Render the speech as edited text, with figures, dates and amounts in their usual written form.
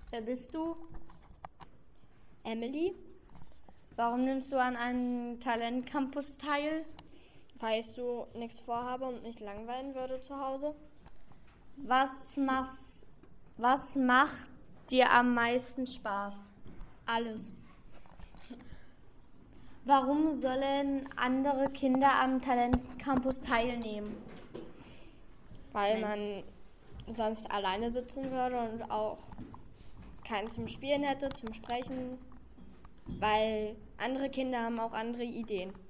Wer bist du? Emily, Warum nimmst du an einem Talentcampus teil? weil ich so nichts vorhabe und mich langweilen würde zu Hause. Was macht dir am meisten Spaß? Alles. Warum sollen andere Kinder am Talentcampus teilnehmen? Weil man sonst alleine sitzen würde und auch keinen zum Spielen hätte, zum Sprechen. Weil andere Kinder haben auch andere Ideen.